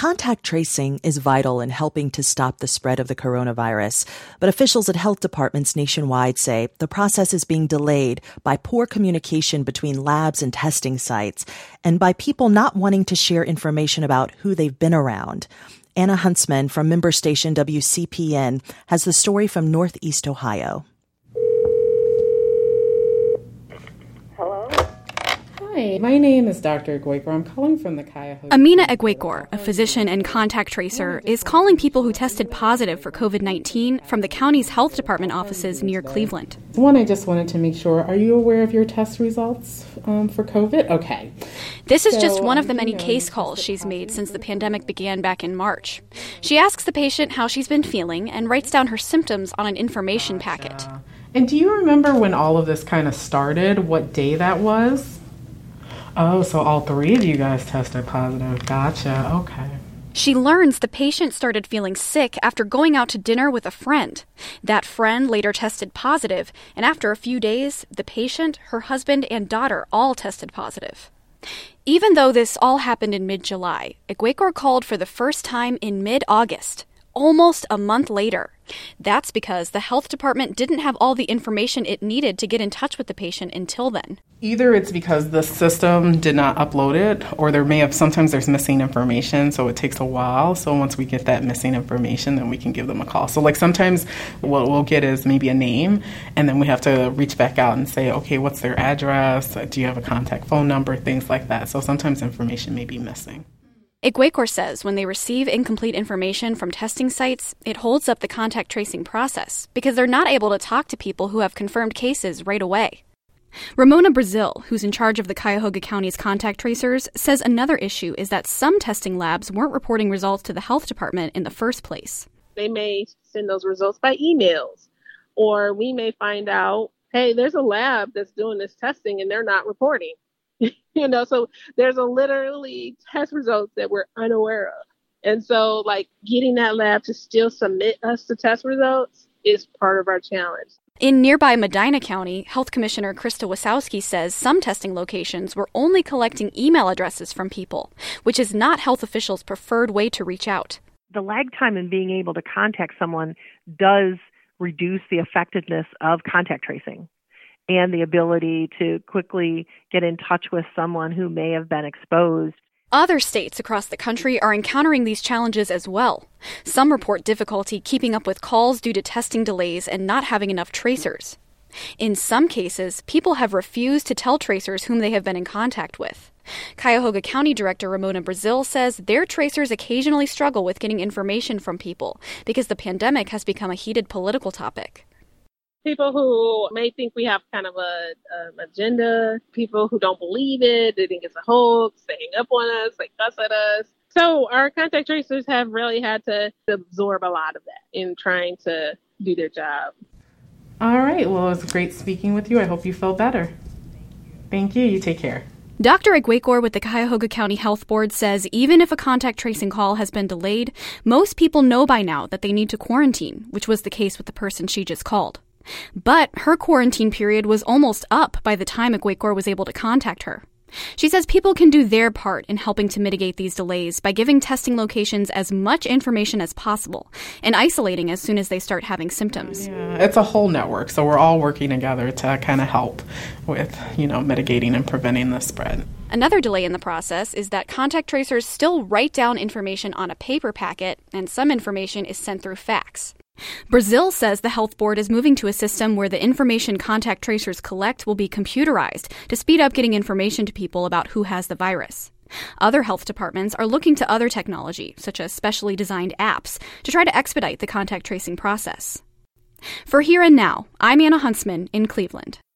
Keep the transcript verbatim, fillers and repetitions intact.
Contact tracing is vital in helping to stop the spread of the coronavirus, but officials at health departments nationwide say the process is being delayed by poor communication between labs and testing sites and by people not wanting to share information about who they've been around. Anna Huntsman from member station W C P N has the story from Northeast Ohio. Hi, my name is Doctor Egwekor. I'm calling from the Cuyahoga. Amina Egwekor, a physician and contact tracer, is calling people who tested positive for covid nineteen from the county's health department offices near Cleveland. One, I just wanted to make sure, are you aware of your test results um, for COVID? Okay. This is just one of the many case calls she's made since the pandemic began back in March. She asks the patient how she's been feeling and writes down her symptoms on an information packet. And do you remember when all of this kind of started, what day that was? Oh, so all three of you guys tested positive. Gotcha. Okay. She learns the patient started feeling sick after going out to dinner with a friend. That friend later tested positive, and after a few days, the patient, her husband, and daughter all tested positive. Even though this all happened in mid-July, Egwekor called for the first time in mid-August, almost a month later. That's because the health department didn't have all the information it needed to get in touch with the patient until then. Either it's because the system did not upload it, or there may have, sometimes there's missing information, so it takes a while. So once we get that missing information, then we can give them a call. So like sometimes what we'll get is maybe a name, and then we have to reach back out and say, okay, what's their address? Do you have a contact phone number? Things like that. So sometimes information may be missing. Egwekor says when they receive incomplete information from testing sites, it holds up the contact tracing process because they're not able to talk to people who have confirmed cases right away. Ramona Brazil, who's in charge of the Cuyahoga County's contact tracers, says another issue is that some testing labs weren't reporting results to the health department in the first place. They may send those results by emails, or we may find out, hey, there's a lab that's doing this testing and they're not reporting. You know, so there's a literally test results that we're unaware of. And so like getting that lab to still submit us the test results is part of our challenge. In nearby Medina County, Health Commissioner Krista Wasowski says some testing locations were only collecting email addresses from people, which is not health officials' preferred way to reach out. The lag time in being able to contact someone does reduce the effectiveness of contact tracing and the ability to quickly get in touch with someone who may have been exposed. Other states across the country are encountering these challenges as well. Some report difficulty keeping up with calls due to testing delays and not having enough tracers. In some cases, people have refused to tell tracers whom they have been in contact with. Cuyahoga County Director Ramona Brazil says their tracers occasionally struggle with getting information from people because the pandemic has become a heated political topic. People who may think we have kind of a um, agenda, people who don't believe it, they think it's a hoax, they hang up on us, they cuss at us. So our contact tracers have really had to absorb a lot of that in trying to do their job. All right. Well, it was great speaking with you. I hope you feel better. Thank you. You take care. Doctor Egwekor with the Cuyahoga County Health Board says even if a contact tracing call has been delayed, most people know by now that they need to quarantine, which was the case with the person she just called. But her quarantine period was almost up by the time Egwekor was able to contact her. She says people can do their part in helping to mitigate these delays by giving testing locations as much information as possible and isolating as soon as they start having symptoms. Yeah, it's a whole network, so we're all working together to kind of help with, you know, mitigating and preventing the spread. Another delay in the process is that contact tracers still write down information on a paper packet, and some information is sent through fax. Brazil says the health board is moving to a system where the information contact tracers collect will be computerized to speed up getting information to people about who has the virus. Other health departments are looking to other technology, such as specially designed apps, to try to expedite the contact tracing process. For Here and Now, I'm Anna Huntsman in Cleveland.